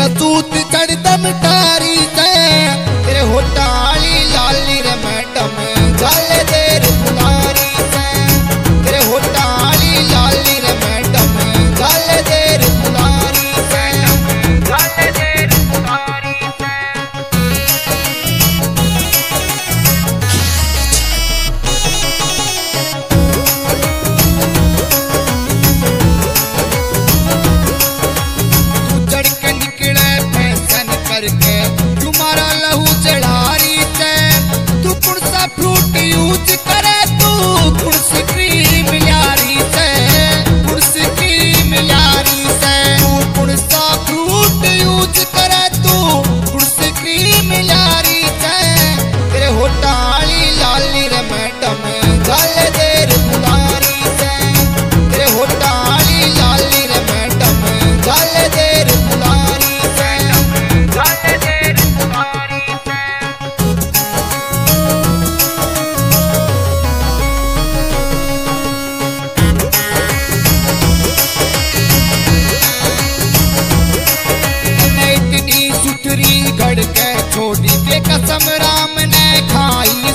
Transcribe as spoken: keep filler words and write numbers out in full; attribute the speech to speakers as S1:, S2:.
S1: सूत चढ़दम टारी से तेरे होटाली लाली रे मैडम गल देर बुलारी से तेरे होटाली लाली रे मैडम गल देर बुलारी से गल देर बुलारी से। तू चढ़ के निकले फैशन करके तुम्हारा लहू चढ़ारी से तू कुर्सा फ्रूट यूज करे तू कुर्सी क्रीम यारी से कुर्सी क्रीम यारी से तू कुर्सा फ्रूट यूज करे तू कुर्सी क्रीम यारी से तेरे होटाली लाली रे मैडम गल देर बुलारी से तेरे होटाली लाली रे मैडम गल देर बुलारी से गल देर बुलारी से। इतनी सुथरी घड़ के छोड़ी के कसम राम ने खाई